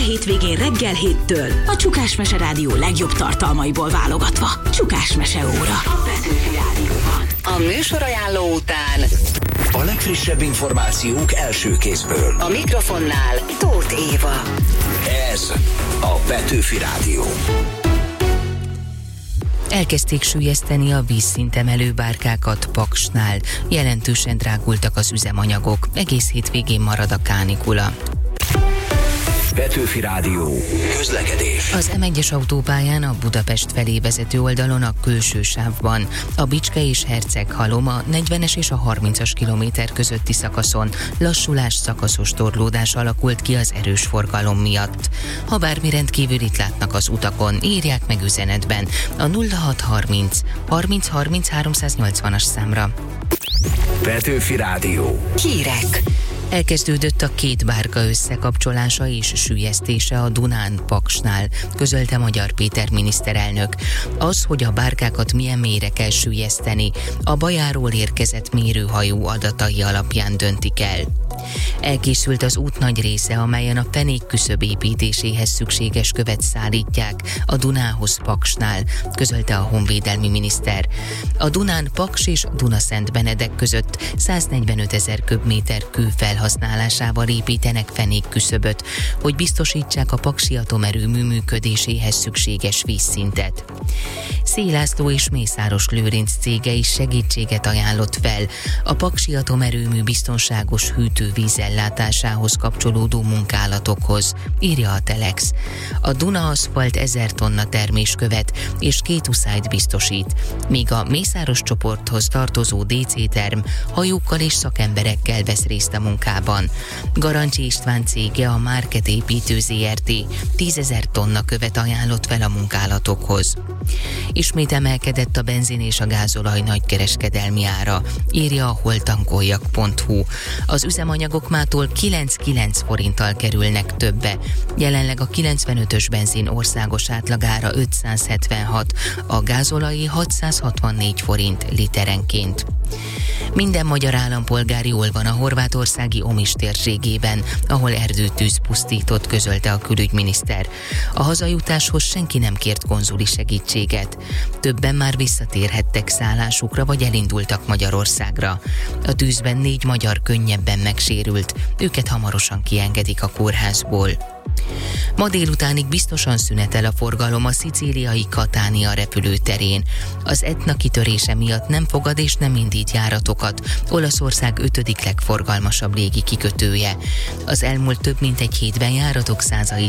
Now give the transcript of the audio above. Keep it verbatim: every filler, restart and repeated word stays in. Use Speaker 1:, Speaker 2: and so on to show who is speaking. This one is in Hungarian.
Speaker 1: hétvégén reggel héttől a Csukás Mese Rádió legjobb tartalmaiból válogatva. Csukás Mese óra. A Petőfi Rádióban.
Speaker 2: A műsorajánló után
Speaker 3: a legfrissebb információk első kézből.
Speaker 2: A mikrofonnál Tóth Éva.
Speaker 3: Ez a Petőfi Rádió.
Speaker 4: Elkezdték süllyeszteni a vízszintemelő bárkákat Paksnál. Jelentősen drágultak az üzemanyagok. Egész hétvégén marad a kánikula.
Speaker 3: Petőfi Rádió. Közlekedés.
Speaker 4: Az em egyes autópályán a Budapest felé vezető oldalon a külső sávban, a Bicske és Herceghalom a negyvenes és a harmincas kilométer közötti szakaszon lassulás, szakaszos torlódás alakult ki az erős forgalom miatt. Ha bármi rendkívülit látnak az utakon, írják meg üzenetben a nulla hat harminc harminc harminc háromszáznyolcvanas számra.
Speaker 3: Petőfi Rádió.
Speaker 2: Hírek.
Speaker 4: Elkezdődött a két bárka összekapcsolása és süllyesztése a Dunán Paksnál, közölte Magyar Péter miniszterelnök. Az, hogy a bárkákat milyen mélyre kell süllyeszteni, a Bajáról érkezett mérőhajó adatai alapján döntik el. Elkészült az út nagy része, amelyen a fenék küszöb építéséhez szükséges követ szállítják a Dunához Paksnál, közölte a honvédelmi miniszter. A Dunán Paks és Dunaszent Benedek között száznegyvenöt ezer köbméter kő felhasználásával építenek fenék küszöböt, hogy biztosítsák a paksi atomerőmű működéséhez szükséges vízszintet. Széll László és Mészáros Lőrinc cége is segítséget ajánlott fel a paksi atomerőmű biztonságos hűtővízellátásához kapcsolódó munkálatokhoz, írja a Telex. A Duna Aszfalt ezer tonna terméskövet és két uszályt biztosít, míg a Mészáros csoporthoz tartozó dé cé Term hajókkal és szakemberekkel vesz részt a munkában. Garancsi István cége, a Márket Építő zé er té tízezer tonna követ ajánlott fel a munkálatokhoz. Ismét emelkedett a benzin és a gázolaj nagykereskedelmi ára, írja a holtankoljak pont hu. Az üzemanyagok mától kilenc-kilenc forinttal kerülnek többe. Jelenleg a kilencvenötös benzin országos átlagára ötszázhetvenhat, a gázolai hatszázhatvannégy forint literenként. Minden magyar állampolgár jól van a horvátországi Omis térségében, ahol erdőtűz pusztított, közölte a külügyminiszter. A hazajutáshoz senki nem kért konzuli segítséget. Többen már visszatérhettek szállásukra, vagy elindultak Magyarországra. A tűzben négy magyar könnyebben megsérült, őket hamarosan kiengedik a kórházból. Ma délutánig biztosan szünetel a forgalom a szicíliai Catania repülőterén. Az Etna kitörése miatt nem fogad és nem indít járatokat Olaszország ötödik legforgalmasabb légi kikötője. Az elmúlt több mint egy hétben járatok százait